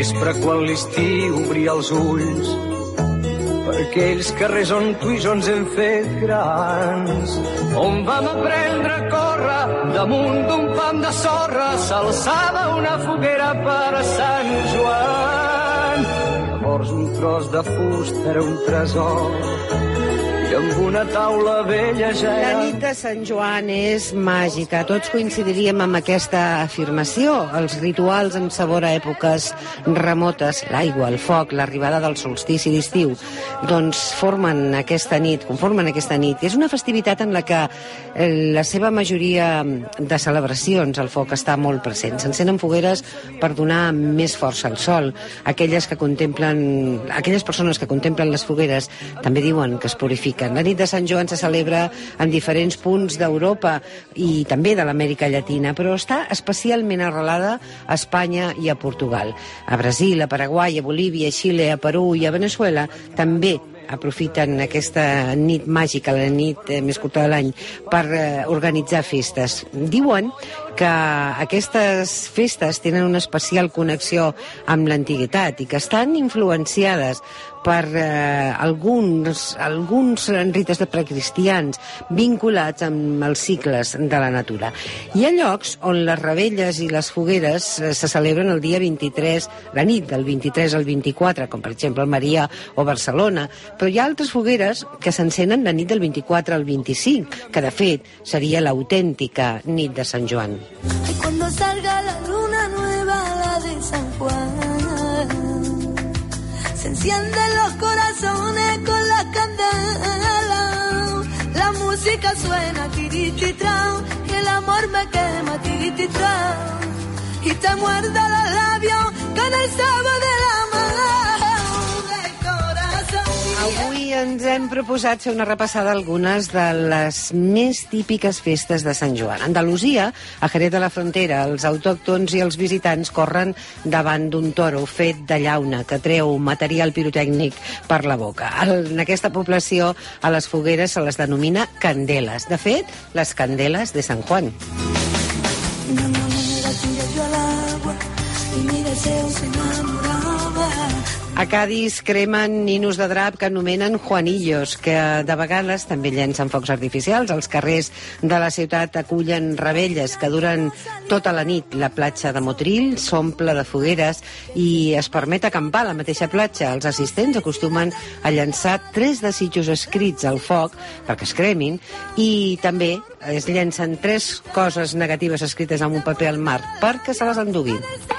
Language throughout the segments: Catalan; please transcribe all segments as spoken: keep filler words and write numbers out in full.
vespre quan l'estiu obria els ulls per aquells carrers on tu i jo ens hem fet grans, on vam aprendre a córrer damunt d'un pam de sorra, s'alçava una foguera per a Sant Joan. Llavors un tros de fusta era un tresor i amb una taula vella ja era... La nit de Sant Joan és màgica. Tots coincidiríem amb aquesta afirmació. Els rituals en sabor a èpoques remotes, l'aigua, el foc, l'arribada del solstici d'estiu, doncs formen aquesta nit, conformen aquesta nit. És una festivitat en la que la seva majoria de celebracions, el foc està molt present. S'encenen fogueres per donar més força al sol. Aquelles que contemplen, aquelles persones que contemplen les fogueres també diuen que es purifiquen. La nit de Sant Joan se celebra en diferents punts d'Europa i també de l'Amèrica Llatina, però està especialment arrelada a Espanya i a Portugal. A Brasil, a Paraguai, a Bolívia, a Xile, a Perú i a Veneçuela també aprofiten aquesta nit màgica, la nit eh, més curta de l'any, per eh, organitzar festes. Diuen que aquestes festes tenen una especial connexió amb l'antiguitat i que estan influenciades per eh, alguns, alguns rites de precristians vinculats amb els cicles de la natura. Hi ha llocs on les revetlles i les fogueres eh, se celebren el dia vint-i-tres, la nit del vint-i-tres al vint-i-quatre, com per exemple Almeria o Barcelona, però hi ha altres fogueres que s'encenen la nit del vint-i-quatre al vint-i-cinc, que de fet seria l'autèntica nit de Sant Joan. Y cuando salga la luna nueva, la de San Juan, se encienden los corazones con la candela, la música suena tirititran, y el amor me quema tirititran, y te muerde los labios con el sabor de la mano del corazón. Avui ens hem proposat fer una repassada a algunes de les més típiques festes de Sant Joan. A Andalusia, a Jerez de la Frontera, els autòctons i els visitants corren davant d'un toro fet de llauna que treu material pirotècnic per la boca. En aquesta població, a les fogueres se les denomina candeles. De fet, les candeles de Sant Juan. Una moneda tira yo al agua y mi deseo se enamoraba. A Cádiz cremen ninos de drap que anomenen Juanillos, que de vegades també llencen focs artificials. Els carrers de la ciutat acullen revetlles que duren tota la nit. La platja de Motril s'omple de fogueres i es permet acampar a la mateixa platja. Els assistents acostumen a llançar tres desitjos escrits al foc perquè es cremin i també es llencen tres coses negatives escrites en un paper al mar perquè se les enduguin.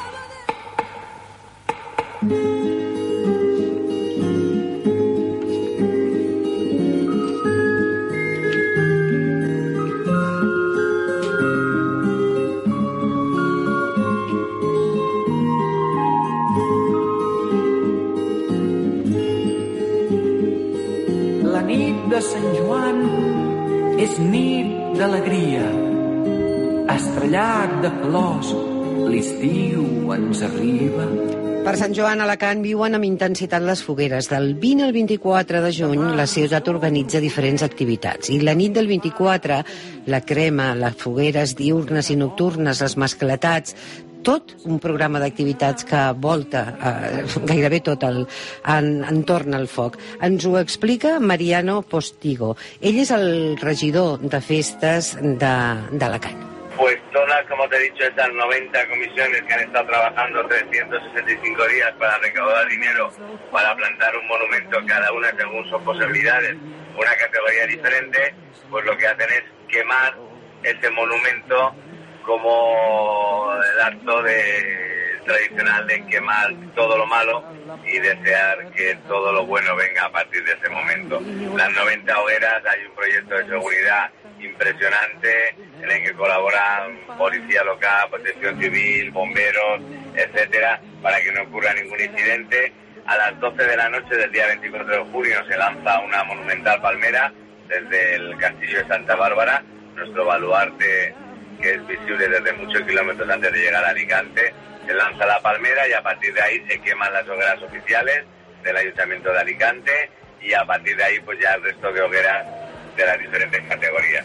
La nit de Sant Joan és nit d'alegria, estrellat de flors, l'estiu ens arriba. Per Sant Joan, a Alacant viuen amb intensitat les fogueres. Del vint al vint-i-quatre de juny, la ciutat organitza diferents activitats. I la nit del vint-i-quatre, la crema, les fogueres diurnes i nocturnes, els mascletats, tot un programa d'activitats que volta eh, gairebé tot el, en, entorn al foc. Ens ho explica Mariano Postigo. Ell és el regidor de festes d'Alacant. Pues todas, como te he dicho, estas noventa comisiones que han estado trabajando trescientos sesenta y cinco días para recaudar dinero para plantar un monumento, cada una según sus posibilidades, una categoría diferente, pues lo que hacen es quemar ese monumento como el acto de, tradicional de quemar todo lo malo y desear que todo lo bueno venga a partir de ese momento. Las noventa hogueras, hay un proyecto de seguridad impresionante en el que colaboran policía local, protección civil, bomberos, etcétera, para que no ocurra ningún incidente. A las doce de la noche del día veinticuatro de junio se lanza una monumental palmera desde el castillo de Santa Bárbara, nuestro baluarte que es visible desde muchos kilómetros antes de llegar a Alicante. Se lanza la palmera y a partir de ahí se queman las hogueras oficiales del Ayuntamiento de Alicante y a partir de ahí pues ya el resto de hogueras de las diferentes categorías.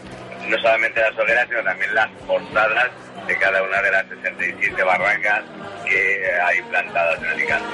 no solamente las hogueras, sino también las portadas de cada una de las sesenta y siete barracas que hay plantadas en Alicante.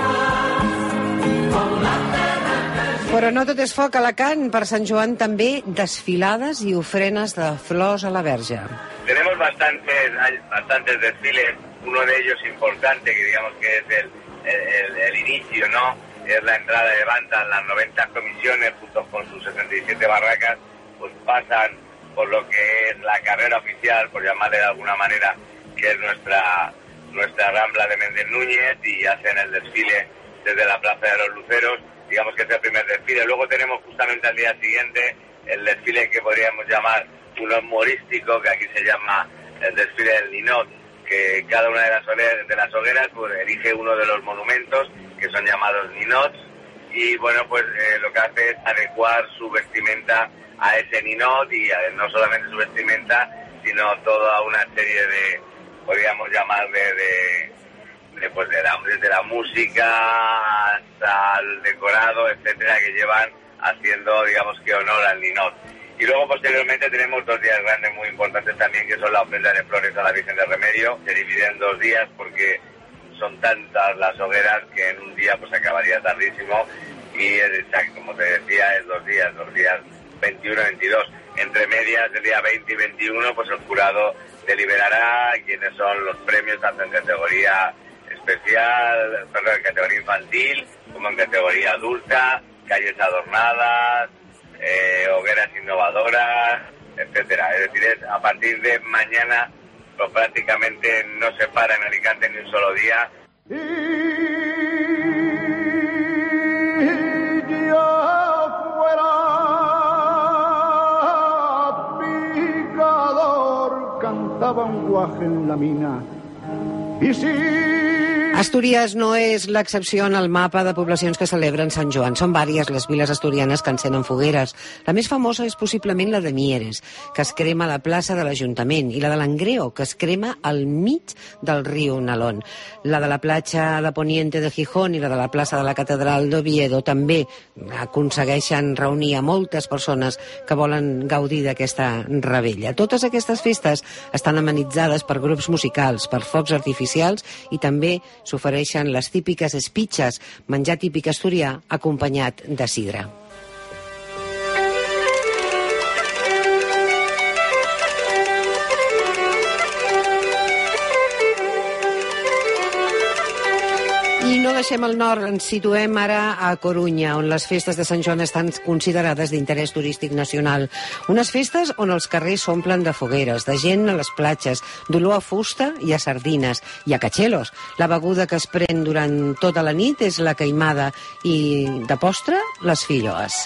Però no tot és foc a Alacant. Per Sant Joan també desfilades i ofrenes de flors a la Verge. Tenemos bastantes, bastantes desfiles. Uno de ellos importante, que digamos que es el, el, el inicio, ¿no? Es la entrada de banda. Las noventa comisiones, junto con sus sesenta y siete barracas, pues pasan por lo que es la carrera oficial, por llamarle de alguna manera, que es nuestra, nuestra Rambla de Méndez Núñez, y hacen el desfile desde la Plaza de los Luceros. Digamos que es el primer desfile. Luego tenemos justamente al día siguiente el desfile que podríamos llamar uno humorístico, que aquí se llama el desfile del Ninot, que cada una de las hogueras, de las hogueras pues, elige uno de los monumentos, que son llamados Ninots, y bueno, pues eh, lo que hace es adecuar su vestimenta a ese Ninot, y eh, no solamente su vestimenta, sino toda una serie de, podríamos llamarle de... De, pues de, la, de la música hasta el decorado, etcétera, que llevan haciendo, digamos, que honor al Ninot. Y luego posteriormente tenemos dos días grandes muy importantes también, que son la ofrenda de flores a la Virgen del Remedio. Se divide en dos días porque son tantas las hogueras que en un día pues acabaría tardísimo, y como te decía, es dos días, dos días veintiuno y veintidós. Entre medias, el día veinte y veintiuno, pues el jurado deliberará quiénes son los premios, tanto en categoría especial, perdón, en categoría infantil, como en categoría adulta, calles adornadas, eh, hogueras innovadoras, etcétera. Es decir, es, a partir de mañana, pues prácticamente no se para en Alicante ni un solo día. Y ya fuera picador, cantaba un guaje en la mina. Y si Astúries no és l'excepció en el mapa de poblacions que celebren Sant Joan. Són vàries les viles asturianes que encenen fogueres. La més famosa és possiblement la de Mieres, que es crema a la plaça de l'Ajuntament, i la de l'Angreo, que es crema al mig del riu Nalón. La de la platja de Poniente de Gijón i la de la plaça de la Catedral d'Oviedo també aconsegueixen reunir a moltes persones que volen gaudir d'aquesta rebella. Totes aquestes festes estan amenitzades per grups musicals, per focs artificials, i també s'ofereixen les típiques espitxes, menjar típic asturià acompanyat de sidra. I no deixem el nord, ens situem ara a Corunya, on les festes de Sant Joan estan considerades d'interès turístic nacional. Unes festes on els carrers s'omplen de fogueres, de gent a les platges, d'olor a fusta i a sardines, i a catxelos. La beguda que es pren durant tota la nit és la queimada, i de postre, les filloes.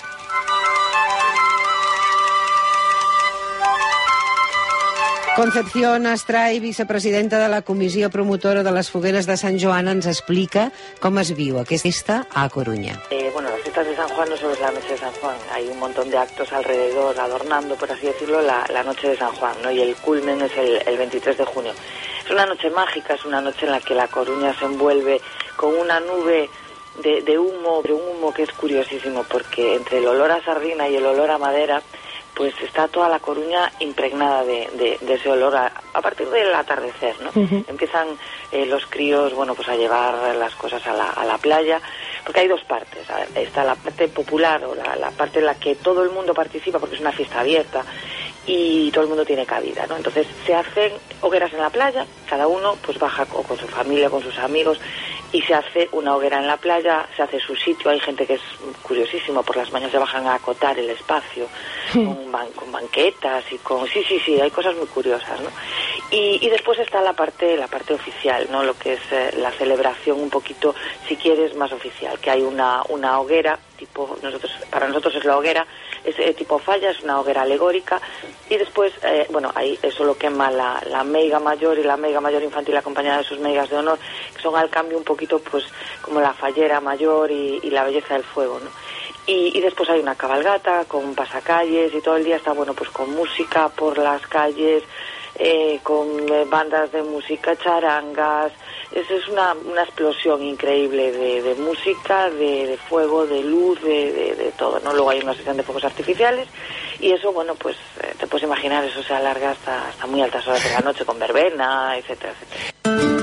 Concepción Astray, vicepresidenta de la Comissió Promotora de les Fogueres de Sant Joan, ens explica com es viu aquesta festa a Coruña. Eh, bueno, las fiestas de San Juan no solo es la noche de San Juan, hay un montón de actos alrededor, adornando, por así decirlo, la, la noche de San Juan, ¿no? Y el culmen es el, el veintitrés de junio. Es una noche mágica, es una noche en la que la Coruña se envuelve con una nube de, de humo, de un humo que es curiosísimo, porque entre el olor a sardina y el olor a madera, pues está toda la Coruña impregnada de, de, de ese olor a, a partir del atardecer, ¿no? Uh-huh. Empiezan eh, los críos, bueno, pues a llevar las cosas a la, a la playa, porque hay dos partes. A ver, está la parte popular, o la, la parte en la que todo el mundo participa, porque es una fiesta abierta, y todo el mundo tiene cabida, ¿no? Entonces se hacen hogueras en la playa, cada uno pues baja o con su familia, con sus amigos, y se hace una hoguera en la playa, se hace su sitio. Hay gente que es curiosísimo, por las mañanas se bajan a acotar el espacio, sí. con, ban con banquetas y con... Sí, sí, sí, hay cosas muy curiosas, ¿no? Y, y después está la parte, la parte oficial, ¿no? Lo que es eh, la celebración un poquito, si quieres, más oficial, que hay una, una hoguera, tipo, nosotros, para nosotros es la hoguera, es eh, tipo falla, es una hoguera alegórica, y después, eh, bueno, ahí eso lo quema la, la meiga mayor y la meiga mayor infantil acompañada de sus meigas de honor, que son al cambio un poquito, pues, como la fallera mayor y, y la belleza del fuego, ¿no? Y, y después hay una cabalgata con pasacalles, y todo el día está, bueno, pues con música por las calles, eh, con eh, bandas de música, charangas. Eso es una, una explosión increíble de, de música, de, de fuego, de luz, de, de, de todo, ¿no? Luego hay una sesión de fuegos artificiales, Y eso, bueno, pues eh, te puedes imaginar, eso se alarga hasta, hasta muy altas horas de la noche con verbena, etcétera, etcétera.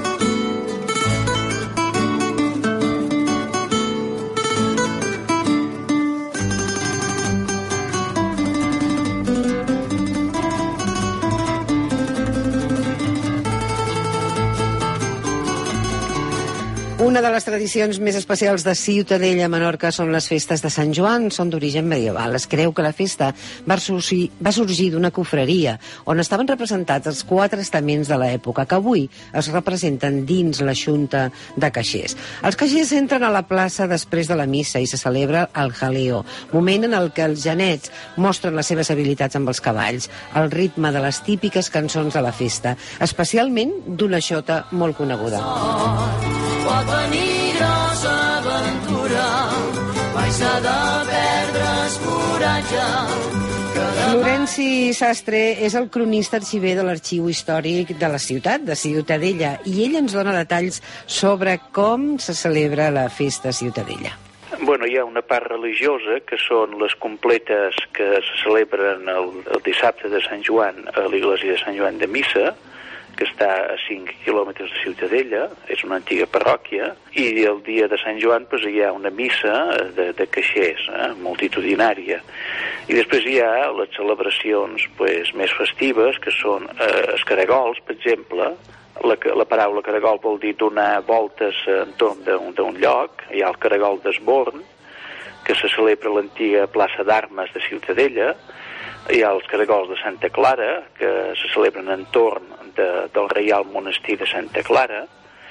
Una de les tradicions més especials de Ciutadella a Menorca són les festes de Sant Joan, són d'origen medieval. Es creu que la festa va sorgir, va sorgir d'una cofreria on estaven representats els quatre estaments de l'època, que avui es representen dins la Xunta de Caixers. Els caixers entren a la plaça després de la missa i se celebra el jaleo, moment en el que els genets mostren les seves habilitats amb els cavalls, al ritme de les típiques cançons de la festa, especialment d'una xota molt coneguda. Pot venir grossa aventura, mai s'ha de perdre's coratge. Florenci Sastre és el cronista arxiver de l'Arxiu Històric de la ciutat, de Ciutadella, i ell ens dona detalls sobre com se celebra la festa Ciutadella. Bueno, hi ha una part religiosa, que són les completes que se celebren el, el dissabte de Sant Joan a l'església de Sant Joan de Missa, que està a cinc quilòmetres de Ciutadella, és una antiga parròquia, i el dia de Sant Joan pues, hi ha una missa de, de caixers, eh, multitudinària. I després hi ha les celebracions pues, més festives, que són eh, els caragols, per exemple. La, la paraula caragol vol dir donar voltes entorn d'un lloc. Hi ha el caragol d'Esborn, que se celebra a l'antiga plaça d'Armes de Ciutadella. Hi ha els caragols de Santa Clara, que se celebren entorn de, del Reial Monestir de Santa Clara.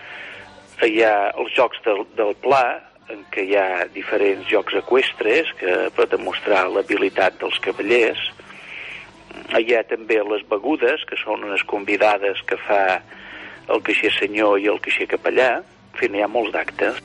Hi ha els Jocs del, del Pla, en què hi ha diferents jocs eqüestres que, per demostrar l'habilitat dels cavallers. Hi ha també les begudes, que són unes convidades que fa el caixer senyor i el caixer capellà. En fi, hi ha molts d'actes.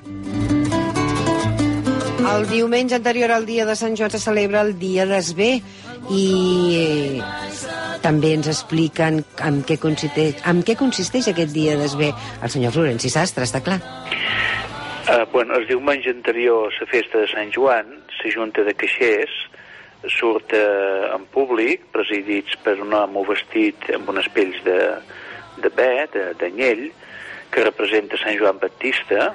El diumenge anterior al dia de Sant Joan se celebra el dia d'Esber i també ens expliquen en què consisteix, en què consisteix aquest dia d'Esber el senyor Florenci Sastre, està clar. Uh, bueno, el diumenge anterior a la festa de Sant Joan, la Junta de Caixers surt uh, en públic, presidits per un home vestit amb unes pells de, de be, d'anyell, que representa Sant Joan Baptista,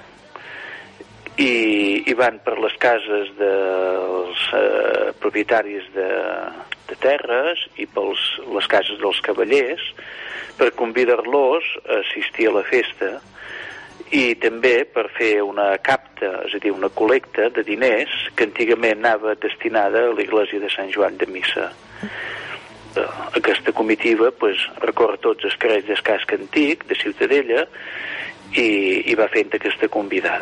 i, i van per les cases dels eh, propietaris de, de terres i per les cases dels cavallers per convidar-los a assistir a la festa i també per fer una capta, és a dir, una col·lecta de diners que antigament anava destinada a l'església de Sant Joan de Missa. Aquesta comitiva pues, recorre tots els carrers del casc antic de Ciutadella i, i va fent aquesta convidada.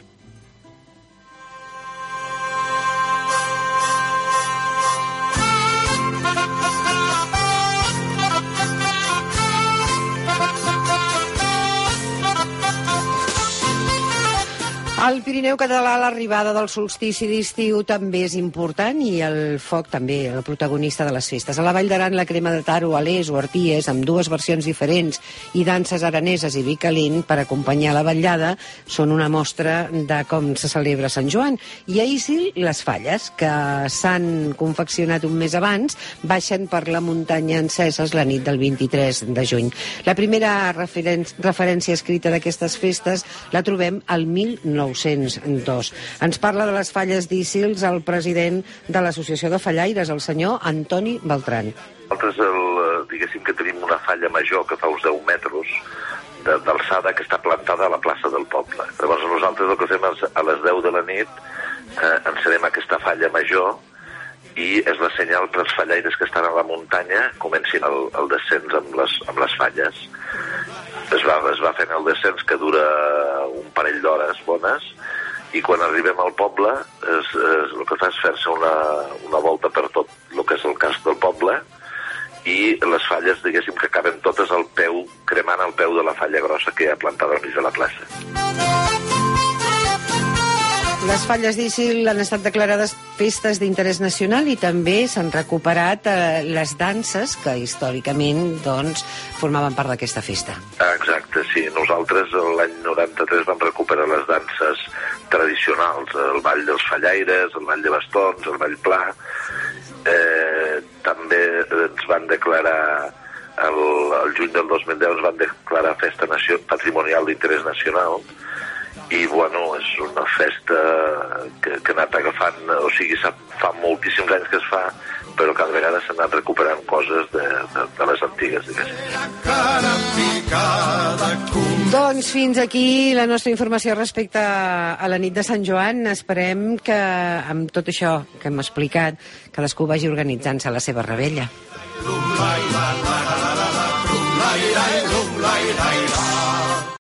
Al Pirineu català l'arribada del solstici d'estiu també és important i el foc també, el protagonista de les festes. A la Vall d'Aran la crema de taro, alers o arties amb dues versions diferents i danses araneses i vi calent per acompanyar la vetllada són una mostra de com se celebra Sant Joan. I a Isil les falles, que s'han confeccionat un mes abans, baixen per la muntanya enceses la nit del vint-i-tres de juny. La primera referen- referència escrita d'aquestes festes la trobem al mil nou-cents dos. Ens parla de les falles d'Ísils el president de l'Associació de Fallaires, el senyor Antoni Beltran. Nosaltres, el, diguéssim que tenim una falla major que fa uns deu metres d'alçada que està plantada a la plaça del poble. Llavors nosaltres el que fem és a les deu de la nit eh, encenem aquesta falla major i és la senyal per als fallaires que estan a la muntanya comencin el, el descens amb les, amb les falles. Es va, es va fent el descens que dura un parell d'hores bones i quan arribem al poble es, es, el que fa és fer-se una, una volta per tot el que és el casc del poble i les falles, diguéssim, que acaben totes al peu, cremant al peu de la falla grossa que hi ha plantada al mig de la plaça. Les falles d'Ísil han estat declarades festes d'interès nacional i també s'han recuperat eh, les danses que històricament doncs, formaven part d'aquesta festa. Exacte, sí. Nosaltres l'any noranta-tres vam recuperar les danses tradicionals, el ball dels fallaires, el ball de bastons, el ball pla. Eh, també ens van declarar, el, el juny del dos mil deu ens van declarar festa nacio, patrimonial d'interès nacional, i bueno, és una festa que, que ha anat agafant, o sigui, fa moltíssims anys que es fa, però cada vegada s'han anat recuperant coses de, de, de les antigues, diguéssim. Doncs fins aquí la nostra informació respecte a la nit de Sant Joan. Esperem que amb tot això que hem explicat, cadascú vagi organitzant-se la seva revetlla.